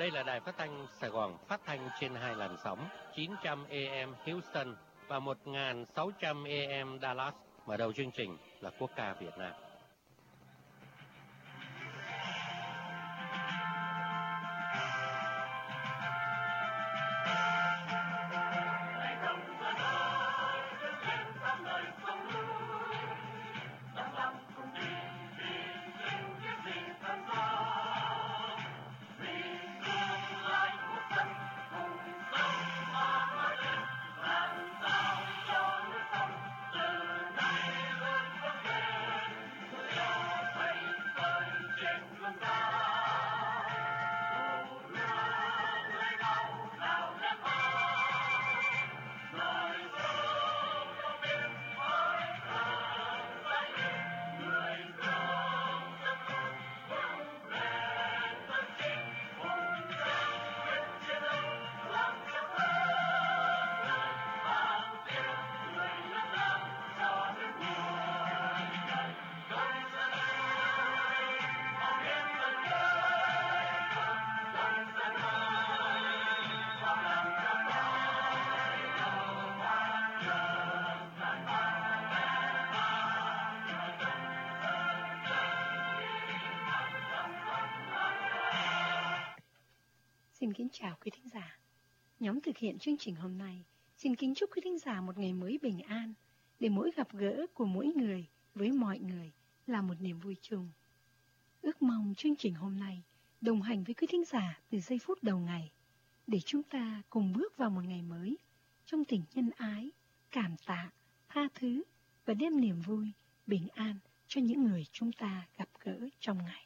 Đây là đài phát thanh Sài Gòn, phát thanh trên 2 làn sóng 900 AM Houston và 1600 AM Dallas. Mở đầu chương trình là quốc ca Việt Nam. Xin kính chào quý thính giả. Nhóm thực hiện chương trình hôm nay xin kính chúc quý thính giả một ngày mới bình an, để mỗi gặp gỡ của mỗi người với mọi người là một niềm vui chung. Ước mong chương trình hôm nay đồng hành với quý thính giả từ giây phút đầu ngày, để chúng ta cùng bước vào một ngày mới trong tình nhân ái, cảm tạ, tha thứ và đem niềm vui, bình an cho những người chúng ta gặp gỡ trong ngày.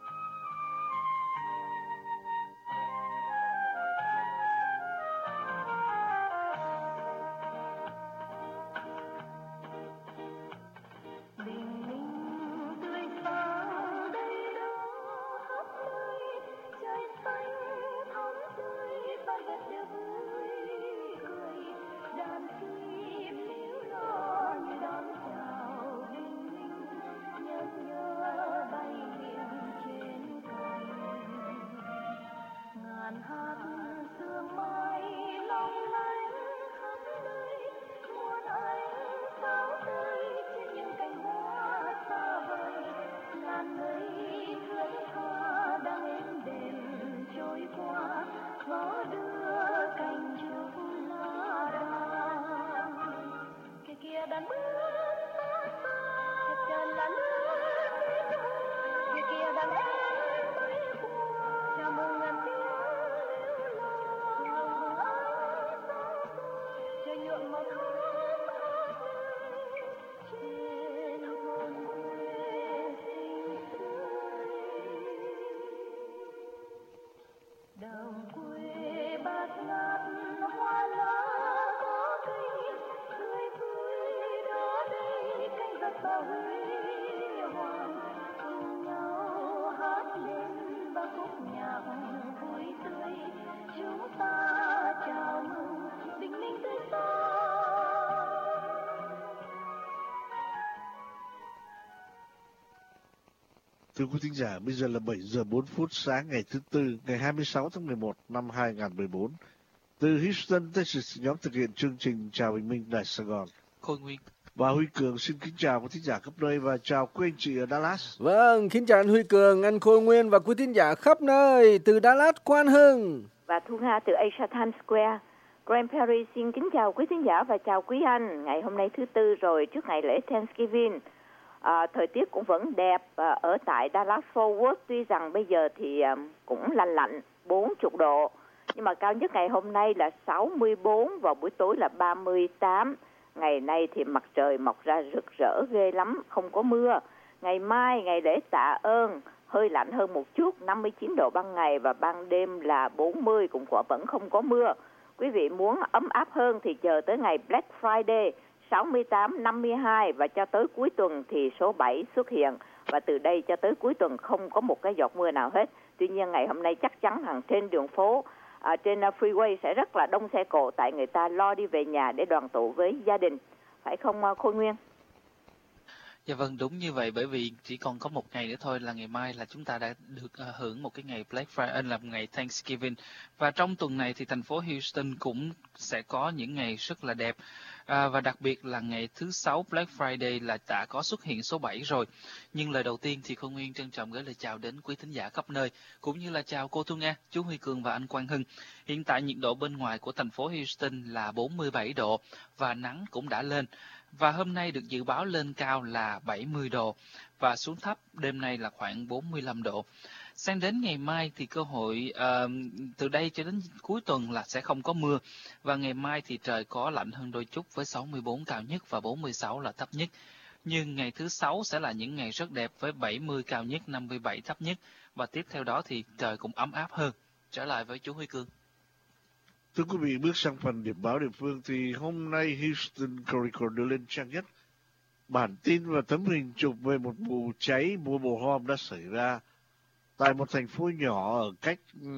Thưa quý thính giả, bây giờ là 7 giờ 4 phút sáng ngày thứ Tư, ngày 26 tháng 11 năm 2014. Từ Houston, Texas, nhóm thực hiện chương trình Chào Bình Minh Đài Sài Gòn. Khôi Nguyên và Huy Cường xin kính chào quý thính giả khắp nơi và chào quý anh chị ở Dallas. Vâng, kính chào anh Huy Cường, anh Khôi Nguyên và quý thính giả khắp nơi. Từ Dallas, Quan Hưng và Thu Nga từ Asia Times Square. Graham Perry xin kính chào quý thính giả và chào quý anh. Ngày hôm nay thứ Tư rồi, trước ngày lễ Thanksgiving. Thời tiết cũng vẫn đẹp ở tại Dallas Fort Worth, tuy rằng bây giờ thì cũng lạnh lạnh 40 độ, nhưng mà cao nhất ngày hôm nay là 64, vào buổi tối là 38. Ngày nay thì mặt trời mọc ra rực rỡ ghê lắm, không có mưa. Ngày mai, ngày lễ Tạ Ơn, hơi lạnh hơn một chút, 59 độ ban ngày và ban đêm là 40, cũng vẫn không có mưa. Quý vị muốn ấm áp hơn thì chờ tới ngày Black Friday, 68, 52 và cho tới cuối tuần thì số 7 xuất hiện. Và từ đây cho tới cuối tuần không có một cái giọt mưa nào hết. Tuy nhiên ngày hôm nay chắc chắn hàng trên đường phố, trên freeway sẽ rất là đông xe cộ, tại người ta lo đi về nhà để đoàn tụ với gia đình. Phải không Khôi Nguyên? Dạ vâng, đúng như vậy, bởi vì chỉ còn có một ngày nữa thôi là ngày mai là chúng ta đã được hưởng một cái ngày Black Friday, là một ngày Thanksgiving. Và trong tuần này thì thành phố Houston cũng sẽ có những ngày rất là đẹp. Và đặc biệt là ngày thứ Sáu Black Friday là đã có xuất hiện số 7 rồi. Nhưng lời đầu tiên thì Khôn Nguyên trân trọng gửi lời chào đến quý thính giả khắp nơi, cũng như là chào cô Thu Nga, chú Huy Cường và anh Quang Hưng. Hiện tại nhiệt độ bên ngoài của thành phố Houston là 47 độ và nắng cũng đã lên. Và hôm nay được dự báo lên cao là 70 độ và xuống thấp đêm nay là khoảng 45 độ. Sang đến ngày mai thì cơ hội từ đây cho đến cuối tuần là sẽ không có mưa. Và ngày mai thì trời có lạnh hơn đôi chút với 64 cao nhất và 46 là thấp nhất. Nhưng ngày thứ Sáu sẽ là những ngày rất đẹp với 70 cao nhất, 57 thấp nhất. Và tiếp theo đó thì trời cũng ấm áp hơn. Trở lại với chú Huy Cương. Thưa quý vị, bước sang phần điểm báo địa phương thì hôm nay Houston Chronicle đưa lên trang nhất bản tin và tấm hình chụp về một vụ cháy mobile home đã xảy ra tại một thành phố nhỏ ở cách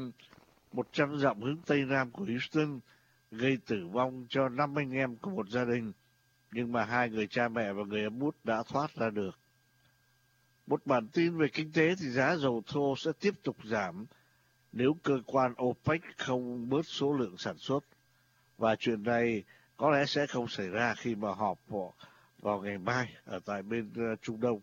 100 dặm hướng Tây Nam của Houston, gây tử vong cho 5 anh em của một gia đình, nhưng mà 2 người cha mẹ và người em út đã thoát ra được. Một bản tin về kinh tế thì giá dầu thô sẽ tiếp tục giảm nếu cơ quan OPEC không bớt số lượng sản xuất. Và chuyện này có lẽ sẽ không xảy ra khi mà họp vào ngày mai ở tại bên Trung Đông.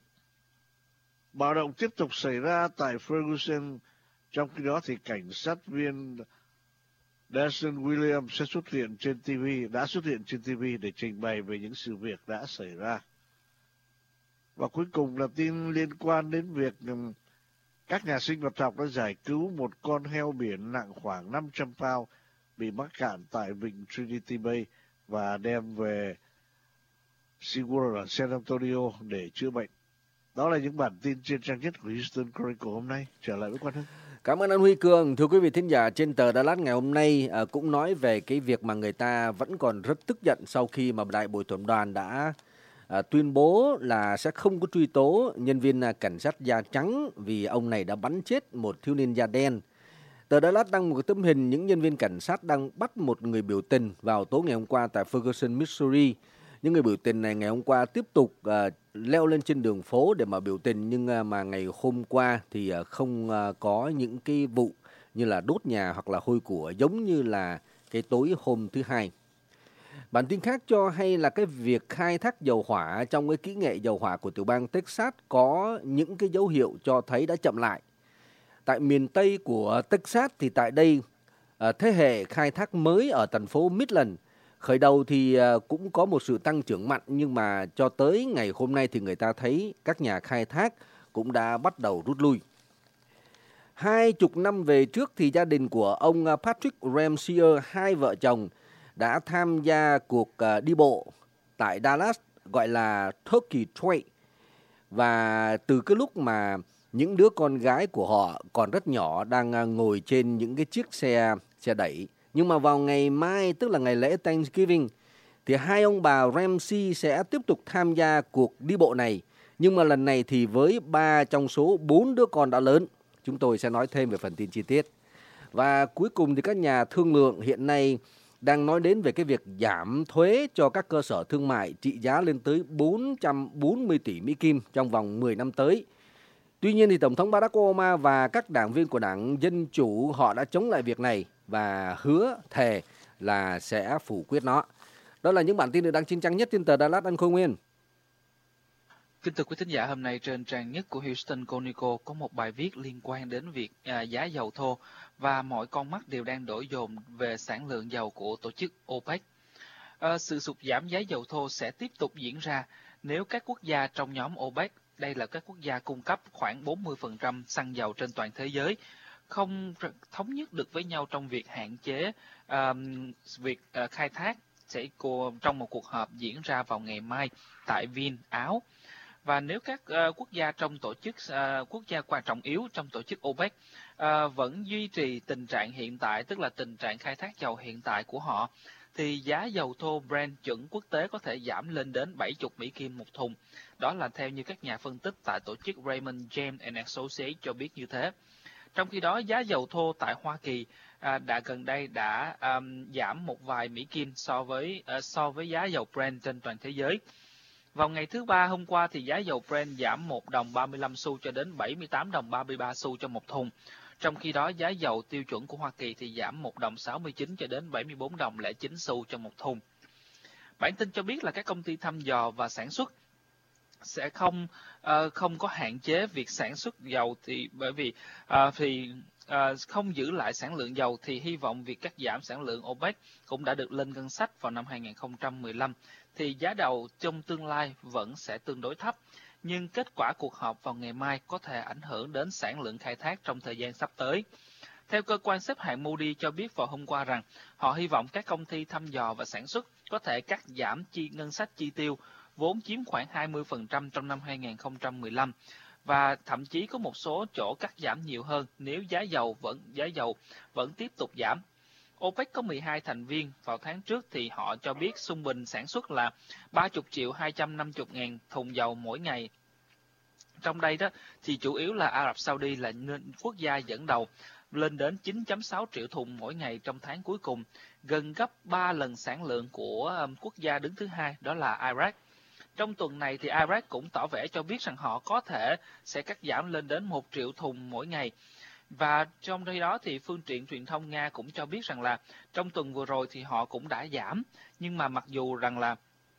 Bạo động tiếp tục xảy ra tại Ferguson, trong khi đó thì cảnh sát viên Denzel Williams đã xuất hiện trên TV để trình bày về những sự việc đã xảy ra. Và cuối cùng là tin liên quan đến việc các nhà sinh vật học đã giải cứu một con heo biển nặng khoảng 500 pound bị mắc cạn tại vịnh Trinity Bay và đem về SeaWorld ở San Antonio để chữa bệnh. Đó là những bản tin trên trang nhất của Houston Chronicle hôm nay. Trở lại với Quang Hưng. Cảm ơn anh Huy Cường. Thưa quý vị thính giả, trên tờ Dallas ngày hôm nay cũng nói về cái việc mà người ta vẫn còn rất tức giận sau khi mà đại bồi thẩm đoàn đã tuyên bố là sẽ không có truy tố nhân viên cảnh sát da trắng vì ông này đã bắn chết một thiếu niên da đen. Tờ Dallas đăng một tấm hình những nhân viên cảnh sát đang bắt một người biểu tình vào tối ngày hôm qua tại Ferguson, Missouri. Những người biểu tình này ngày hôm qua tiếp tục leo lên trên đường phố để mà biểu tình, nhưng mà ngày hôm qua thì không có những cái vụ như là đốt nhà hoặc là hôi của giống như là cái tối hôm thứ Hai. Bản tin khác cho hay là cái việc khai thác dầu hỏa trong cái kỹ nghệ dầu hỏa của tiểu bang Texas có những cái dấu hiệu cho thấy đã chậm lại. Tại miền Tây của Texas thì tại đây thế hệ khai thác mới ở thành phố Midland khởi đầu thì cũng có một sự tăng trưởng mạnh, nhưng mà cho tới ngày hôm nay thì người ta thấy các nhà khai thác cũng đã bắt đầu rút lui. 20 năm về trước thì gia đình của ông Patrick Ramsier, hai vợ chồng, đã tham gia cuộc đi bộ tại Dallas gọi là Turkey Trail. Và từ cái lúc mà những đứa con gái của họ còn rất nhỏ đang ngồi trên những cái chiếc xe đẩy. Nhưng mà vào ngày mai, tức là ngày lễ Thanksgiving, thì hai ông bà Ramsey sẽ tiếp tục tham gia cuộc đi bộ này. Nhưng mà lần này thì với 3 trong số 4 đứa con đã lớn. Chúng tôi sẽ nói thêm về phần tin chi tiết. Và cuối cùng thì các nhà thương lượng hiện nay đang nói đến về cái việc giảm thuế cho các cơ sở thương mại trị giá lên tới 440 tỷ Mỹ Kim trong vòng 10 năm tới. Tuy nhiên thì Tổng thống Barack Obama và các đảng viên của Đảng Dân Chủ họ đã chống lại việc này và hứa thề là sẽ phủ quyết nó. Đó là những bản tin được đăng trên trang nhất trên tờ Dallas anh Khôi Nguyên. Kính thưa quý thính giả, hôm nay trên trang nhất của Houston Chronicle có một bài viết liên quan đến việc giá dầu thô và mọi con mắt đều đang đổ dồn về sản lượng dầu của tổ chức OPEC. Sự sụt giảm giá dầu thô sẽ tiếp tục diễn ra nếu các quốc gia trong nhóm OPEC, đây là các quốc gia cung cấp khoảng 40% xăng dầu trên toàn thế giới, không thống nhất được với nhau trong việc hạn chế việc khai thác trong một cuộc họp diễn ra vào ngày mai tại Viên, Áo. Và nếu các quốc gia trong tổ chức quốc gia quan trọng yếu trong tổ chức OPEC vẫn duy trì tình trạng hiện tại, tức là tình trạng khai thác dầu hiện tại của họ, thì giá dầu thô Brent chuẩn quốc tế có thể giảm lên đến 70 Mỹ Kim một thùng. Đó là theo như các nhà phân tích tại tổ chức Raymond James and Associates cho biết như thế. Trong khi đó, giá dầu thô tại Hoa Kỳ gần đây đã giảm một vài Mỹ Kim so với giá dầu Brent trên toàn thế giới. Vào ngày thứ Ba hôm qua thì giá dầu Brent giảm 1 đồng 35 xu cho đến 78 đồng 33 xu cho một thùng. Trong khi đó, giá dầu tiêu chuẩn của Hoa Kỳ thì giảm 1 đồng 69 cho đến 74 đồng 09 xu cho một thùng. Bản tin cho biết là các công ty thăm dò và sản xuất sẽ không có hạn chế việc sản xuất dầu bởi vì không giữ lại sản lượng dầu thì hy vọng việc cắt giảm sản lượng OPEC cũng đã được lên ngân sách vào năm 2015 thì giá dầu trong tương lai vẫn sẽ tương đối thấp. Nhưng kết quả cuộc họp vào ngày mai có thể ảnh hưởng đến sản lượng khai thác trong thời gian sắp tới. Theo cơ quan xếp hạng Moody cho biết vào hôm qua rằng họ hy vọng các công ty thăm dò và sản xuất có thể cắt giảm ngân sách chi tiêu, vốn chiếm khoảng 20% trong năm 2015, và thậm chí có một số chỗ cắt giảm nhiều hơn nếu giá dầu vẫn tiếp tục giảm. OPEC có 12 thành viên, vào tháng trước thì họ cho biết trung bình sản xuất là 30.250.000 thùng dầu mỗi ngày. Trong đây đó thì chủ yếu là Ả Rập Saudi là quốc gia dẫn đầu, lên đến 9.6 triệu thùng mỗi ngày trong tháng cuối cùng, gần gấp 3 lần sản lượng của quốc gia đứng thứ hai, đó là Iraq. Trong tuần này thì Iraq cũng tỏ vẻ cho biết rằng họ có thể sẽ cắt giảm lên đến 1 triệu thùng mỗi ngày. Và trong khi đó thì phương tiện truyền thông Nga cũng cho biết rằng là trong tuần vừa rồi thì họ cũng đã giảm, nhưng mà mặc dù rằng là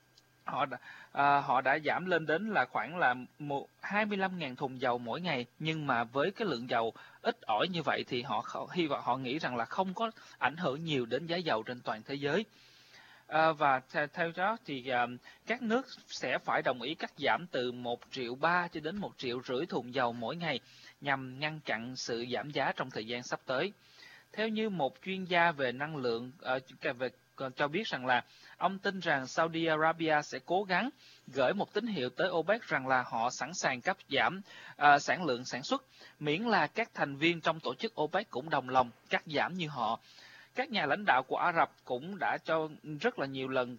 họ đã giảm lên đến là khoảng là 25.000 thùng dầu mỗi ngày, nhưng mà với cái lượng dầu ít ỏi như vậy thì họ nghĩ rằng là không có ảnh hưởng nhiều đến giá dầu trên toàn thế giới. Và theo đó thì các nước sẽ phải đồng ý cắt giảm từ 1,3 triệu cho đến 1,5 triệu thùng dầu mỗi ngày nhằm ngăn chặn sự giảm giá trong thời gian sắp tới. Theo như một chuyên gia về năng lượng cho biết rằng là ông tin rằng Saudi Arabia sẽ cố gắng gửi một tín hiệu tới OPEC rằng là họ sẵn sàng cắt giảm sản lượng sản xuất, miễn là các thành viên trong tổ chức OPEC cũng đồng lòng cắt giảm như họ. Các nhà lãnh đạo của Ả Rập cũng đã cho rất là nhiều lần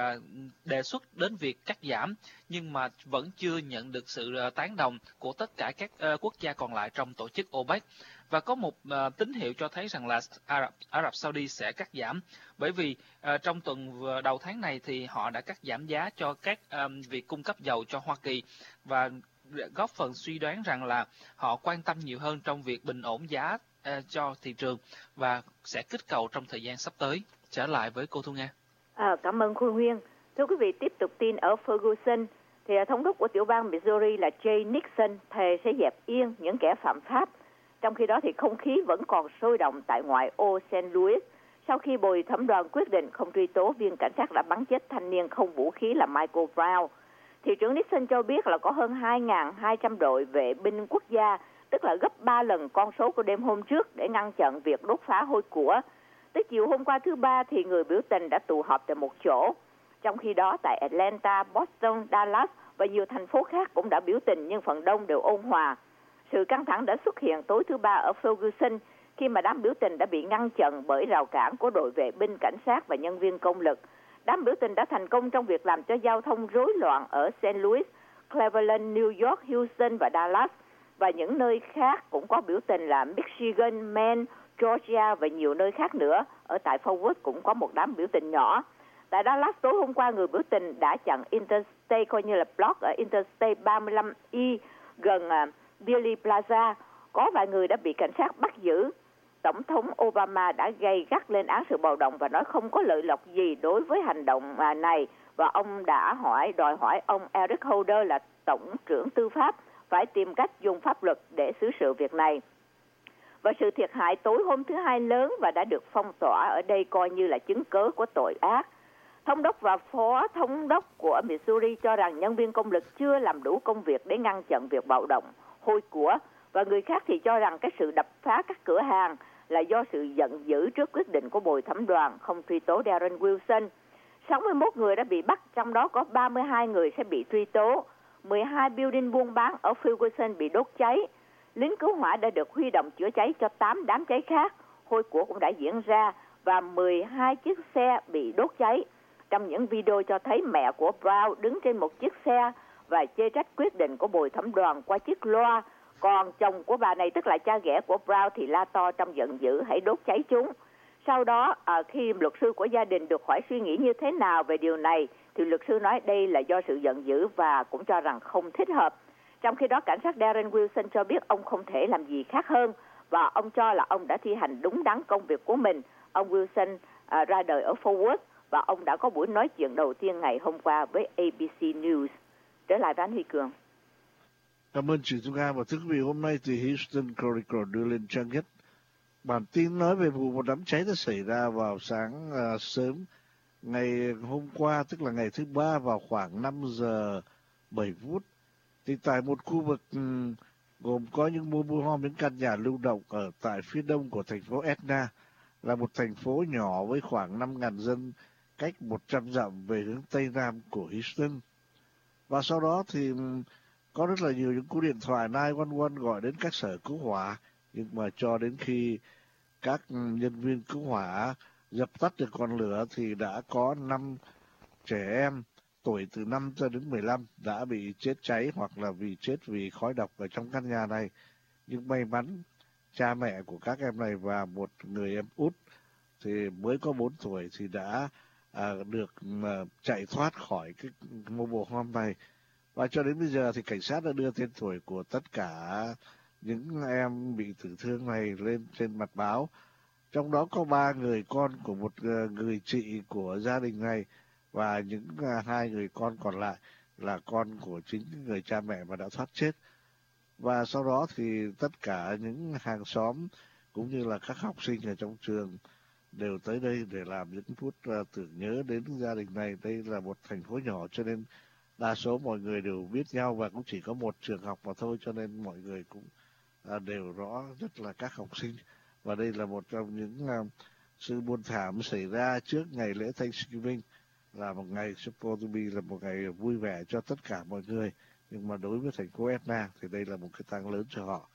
đề xuất đến việc cắt giảm, nhưng mà vẫn chưa nhận được sự tán đồng của tất cả các quốc gia còn lại trong tổ chức OPEC. Và có một tín hiệu cho thấy rằng là Ả Rập Saudi sẽ cắt giảm, bởi vì trong tuần đầu tháng này thì họ đã cắt giảm giá cho các việc cung cấp dầu cho Hoa Kỳ, và góp phần suy đoán rằng là họ quan tâm nhiều hơn trong việc bình ổn giá cho thị trường và sẽ kích cầu trong thời gian sắp tới. Trở lại với cô Thu Nga. Cảm ơn Khôi Nguyên. Thưa quý vị, tiếp tục tin ở Ferguson thì thống đốc của tiểu bang Missouri là Jay Nixon thề sẽ dẹp yên những kẻ phạm pháp. Trong khi đó thì không khí vẫn còn sôi động tại ngoại ô St. Louis sau khi bồi thẩm đoàn quyết định không truy tố viên cảnh sát đã bắn chết thanh niên không vũ khí là Michael Brown. Thị trưởng Nixon cho biết là có hơn 2.200 đội vệ binh quốc gia, tức là gấp 3 lần con số của đêm hôm trước, để ngăn chặn việc đốt phá hôi của. Tới chiều hôm qua thứ Ba thì người biểu tình đã tụ họp tại một chỗ. Trong khi đó tại Atlanta, Boston, Dallas và nhiều thành phố khác cũng đã biểu tình, nhưng phần đông đều ôn hòa. Sự căng thẳng đã xuất hiện tối thứ Ba ở Ferguson khi mà đám biểu tình đã bị ngăn chặn bởi rào cản của đội vệ binh, cảnh sát và nhân viên công lực. Đám biểu tình đã thành công trong việc làm cho giao thông rối loạn ở St. Louis, Cleveland, New York, Houston và Dallas, và những nơi khác cũng có biểu tình là Michigan, Maine, Georgia và nhiều nơi khác nữa. Ở tại Fort Worth cũng có một đám biểu tình nhỏ. Tại Dallas tối hôm qua, người biểu tình đã chặn Interstate, coi như là block ở Interstate 35E gần Dealey Plaza. Có vài người đã bị cảnh sát bắt giữ. Tổng thống Obama đã gay gắt lên án sự bạo động và nói không có lợi lộc gì đối với hành động này, và ông đã đòi hỏi ông Eric Holder là Tổng trưởng Tư pháp phải tìm cách dùng pháp luật để xử sự việc này. Và sự thiệt hại tối hôm thứ Hai lớn và đã được phong tỏa ở đây coi như là chứng cớ của tội ác. Thống đốc và phó thống đốc của Missouri cho rằng nhân viên công lực chưa làm đủ công việc để ngăn chặn việc bạo động, hôi của, và người khác thì cho rằng cái sự đập phá các cửa hàng là do sự giận dữ trước quyết định của bồi thẩm đoàn không truy tố Darren Wilson. 61 người đã bị bắt, trong đó có 32 người sẽ bị truy tố. 12 building buôn bán ở Ferguson bị đốt cháy. Lính cứu hỏa đã được huy động chữa cháy cho 8 đám cháy khác. Hôi của cũng đã diễn ra và 12 chiếc xe bị đốt cháy. Trong những video cho thấy mẹ của Brown đứng trên một chiếc xe và chê trách quyết định của bồi thẩm đoàn qua chiếc loa. Còn chồng của bà này, tức là cha ghẻ của Brown, thì la to trong giận dữ hãy đốt cháy chúng. Sau đó, khi luật sư của gia đình được hỏi suy nghĩ như thế nào về điều này, thì luật sư nói đây là do sự giận dữ và cũng cho rằng không thích hợp. Trong khi đó, cảnh sát Darren Wilson cho biết ông không thể làm gì khác hơn và ông cho là ông đã thi hành đúng đắn công việc của mình. Ông Wilson ra đời ở Fort Worth và ông đã có buổi nói chuyện đầu tiên ngày hôm qua với ABC News. Trở lại với anh Huy Cường. Cảm ơn chị Dung Nga. Và thưa quý vị, hôm nay thì Houston Chronicle đưa lên trang nhất bản tin nói về vụ một đám cháy đã xảy ra vào sáng sớm ngày hôm qua, tức là ngày thứ Ba vào khoảng 5 giờ 7 phút. Thì tại một khu vực gồm có những mobile home, những căn nhà lưu động ở tại phía đông của thành phố Edna, là một thành phố nhỏ với khoảng 5.000 dân cách 100 dặm về hướng Tây Nam của Houston. Và sau đó thì có rất là nhiều những cú điện thoại 911 gọi đến các sở cứu hỏa, nhưng mà cho đến khi các nhân viên cứu hỏa dập tắt được ngọn lửa thì đã có 5 trẻ em tuổi từ 5 cho đến 15 đã bị chết cháy hoặc là chết vì khói độc ở trong căn nhà này. Nhưng may mắn cha mẹ của các em này và một người em út thì mới có 4 tuổi thì đã được chạy thoát khỏi cái mobile home này. Và cho đến bây giờ thì cảnh sát đã đưa tên tuổi của tất cả những em bị tử thương này lên trên mặt báo. Trong đó có 3 người con của một người chị của gia đình này, và những 2 người con còn lại là con của chính người cha mẹ mà đã thoát chết. Và sau đó thì tất cả những hàng xóm cũng như là các học sinh ở trong trường đều tới đây để làm những phút tưởng nhớ đến gia đình này. Đây là một thành phố nhỏ cho nên đa số mọi người đều biết nhau và cũng chỉ có một trường học mà thôi, cho nên mọi người cũng đều rõ, rất là các học sinh. Và đây là một trong những sự buồn thảm xảy ra trước ngày lễ Thanksgiving, là một ngày supposed to be là một ngày vui vẻ cho tất cả mọi người, nhưng mà đối với thành phố Edna thì đây là một cái tang lớn cho họ.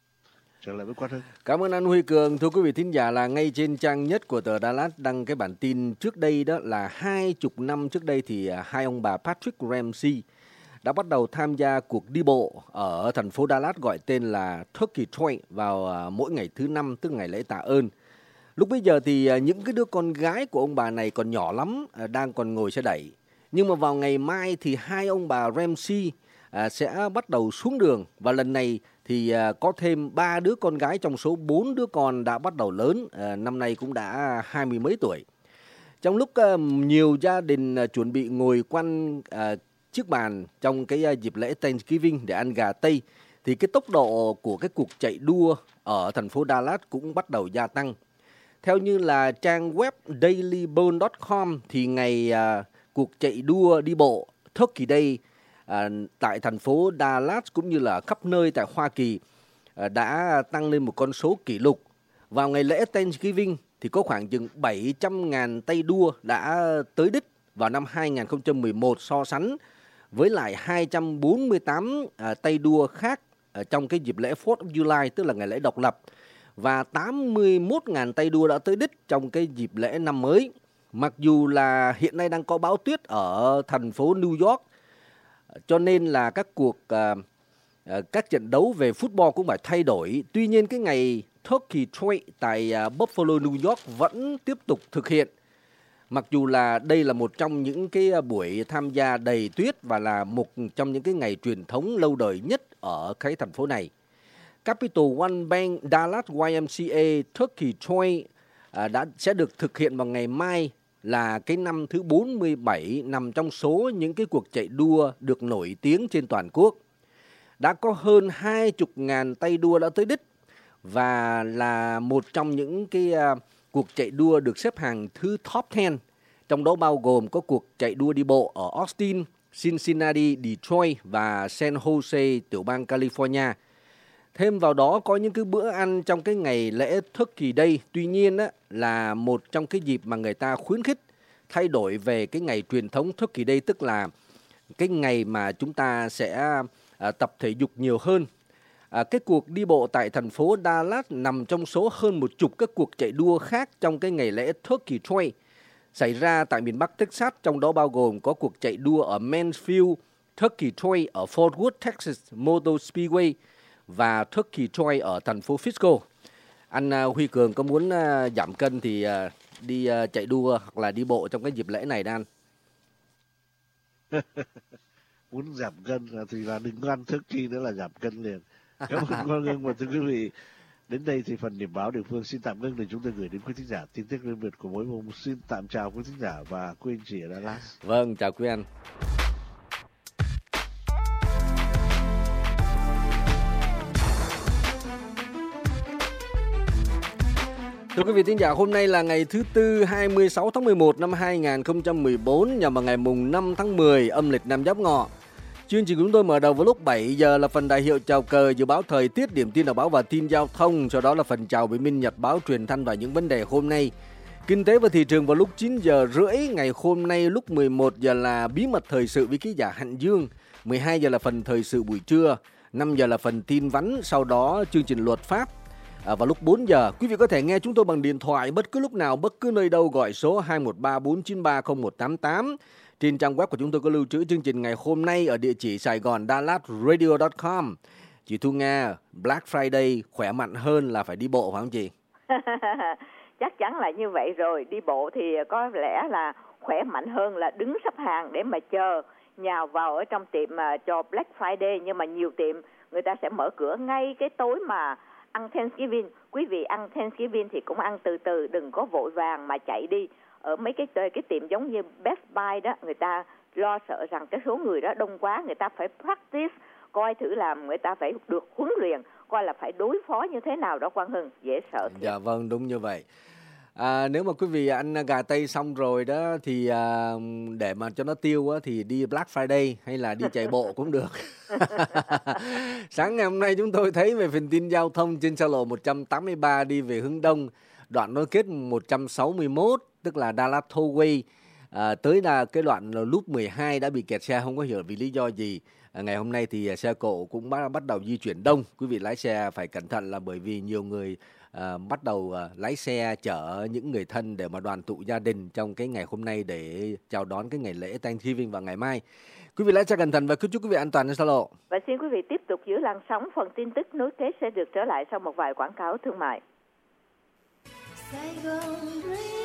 Trở lại với Quang Hưng. Cảm ơn anh Huy Cường. Thưa quý vị thính giả, là ngay trên trang nhất của tờ Dallas đăng cái bản tin trước đây, đó là 20 năm trước đây thì hai ông bà Patrick Ramsey đã bắt đầu tham gia cuộc đi bộ ở thành phố Dallas gọi tên là Turkey Trail vào mỗi ngày thứ Năm, tức ngày lễ tạ ơn. Lúc bấy giờ thì những cái đứa con gái của ông bà này còn nhỏ lắm, đang còn ngồi xe đẩy. Nhưng mà vào ngày mai thì hai ông bà Ramsey sẽ bắt đầu xuống đường, và lần này thì có thêm 3 đứa con gái trong số 4 đứa con đã bắt đầu lớn, năm nay cũng đã 20 mấy tuổi. Trong lúc nhiều gia đình chuẩn bị ngồi quanh chiếc bàn trong cái dịp lễ Thanksgiving để ăn gà Tây, thì cái tốc độ của cái cuộc chạy đua ở thành phố Dallas cũng bắt đầu gia tăng. Theo như là trang web dailybull.com thì ngày cuộc chạy đua đi bộ Turkey Day tại thành phố Dallas cũng như là khắp nơi tại Hoa Kỳ đã tăng lên một con số kỷ lục. Vào ngày lễ Thanksgiving thì có khoảng chừng 700.000 tay đua đã tới đích vào năm 2011 so sánh với lại 248 tay đua khác trong cái dịp lễ 4th of July, tức là ngày lễ độc lập, và 81.000 tay đua đã tới đích trong cái dịp lễ năm mới. Mặc dù là hiện nay đang có bão tuyết ở thành phố New York, cho nên là các trận đấu về football cũng phải thay đổi. Tuy nhiên cái ngày Turkey Trail tại Buffalo, New York vẫn tiếp tục thực hiện. Mặc dù là đây là một trong những cái buổi tham gia đầy tuyết và là một trong những cái ngày truyền thống lâu đời nhất ở cái thành phố này. Capital One Bank Dallas YMCA Turkey Trail sẽ được thực hiện vào ngày mai, là cái năm thứ 47 nằm trong số những cái cuộc chạy đua được nổi tiếng trên toàn quốc. Đã có hơn 20.000 tay đua đã tới đích và là một trong những cái cuộc chạy đua được xếp hàng thứ top 10. Trong đó bao gồm có cuộc chạy đua đi bộ ở Austin, Cincinnati, Detroit và San Jose, tiểu bang California. Thêm vào đó có những cái bữa ăn trong cái ngày lễ Turkey Day. Tuy nhiên là một trong cái dịp mà người ta khuyến khích thay đổi về cái ngày truyền thống Turkey Day, tức là cái ngày mà chúng ta sẽ tập thể dục nhiều hơn. Cái cuộc đi bộ tại thành phố Dallas nằm trong số hơn một chục các cuộc chạy đua khác trong cái ngày lễ Turkey Trail xảy ra tại miền Bắc Texas, trong đó bao gồm có cuộc chạy đua ở Mansfield, Turkey Trail ở Fort Worth, Texas Motor Speedway và Turkey Trail ở thành phố Frisco. Anh Huy Cường có muốn giảm cân thì đi chạy đua hoặc là đi bộ trong cái dịp lễ này đó anh? Muốn giảm cân thì là đừng có ăn thức chi nữa là giảm cân liền. Cảm ơn Quang Hưng và thưa quý vị. Đến đây thì phần điểm báo địa phương xin tạm ngưng để chúng tôi gửi đến quý thính giả tin tức liên việt của mỗi vùng. Xin tạm chào quý thính giả và quý anh chị ở Dallas. Vâng, chào quý anh. Thưa quý vị thính giả, hôm nay là ngày thứ Tư 26 tháng 11 năm 2014, nhằm vào ngày mùng 5 tháng 10 âm lịch năm Giáp Ngọ. Chương trình của chúng tôi mở đầu vào lúc 7 giờ là phần đại hiệu chào cờ, dự báo thời tiết, điểm tin đọc báo và tin giao thông. Sau đó là phần chào bình minh nhật báo, truyền thanh và những vấn đề hôm nay. Kinh tế và thị trường vào lúc 9 giờ rưỡi ngày hôm nay. Lúc 11 giờ là bí mật thời sự với ký giả Hạnh Dương. 12 giờ là phần thời sự buổi trưa. 5 giờ là phần tin vắn. Sau đó chương trình luật pháp. Vào lúc 4 giờ, quý vị có thể nghe chúng tôi bằng điện thoại bất cứ lúc nào, bất cứ nơi đâu, gọi số 213-493-0188. Trên trang web của chúng tôi có lưu trữ chương trình ngày hôm nay ở địa chỉ saigondallatradio.com. Chị Thu Nga, Black Friday khỏe mạnh hơn là phải đi bộ phải không chị? Chắc chắn là như vậy rồi. Đi bộ thì có lẽ là khỏe mạnh hơn là đứng xếp hàng để mà chờ nhào vào ở trong tiệm cho Black Friday. Nhưng mà nhiều tiệm người ta sẽ mở cửa ngay cái tối mà ăn Thanksgiving. Quý vị ăn Thanksgiving thì cũng ăn từ từ, đừng có vội vàng mà chạy đi. Ở mấy cái tiệm giống như Best Buy đó, người ta lo sợ rằng cái số người đó đông quá, người ta phải practice, coi thử làm, người ta phải được huấn luyện, coi là phải đối phó như thế nào đó Quang Hưng, dễ sợ thiệt. Dạ vâng, đúng như vậy. Nếu mà quý vị ăn gà tây xong rồi đó thì để mà cho nó tiêu á, thì đi Black Friday hay là đi chạy bộ cũng được. Sáng ngày hôm nay chúng tôi thấy về phần tin giao thông trên xa lộ 183 đi về hướng đông, đoạn nối kết 161 tức là Dallas Tollway, tới là cái đoạn loop 12 đã bị kẹt xe, không có hiểu vì lý do gì. Ngày hôm nay thì xe cộ cũng bắt đầu di chuyển đông. Quý vị lái xe phải cẩn thận là bởi vì nhiều người bắt đầu lái xe chở những người thân để mà đoàn tụ gia đình trong cái ngày hôm nay để chào đón cái ngày lễ Thanksgiving vào ngày mai. Quý vị lái xe cẩn thận và chúc quý vị an toàn trên xa lộ. Và xin quý vị tiếp tục giữ làn sóng, phần tin tức nối kế sẽ được trở lại sau một vài quảng cáo thương mại. Sài Gòn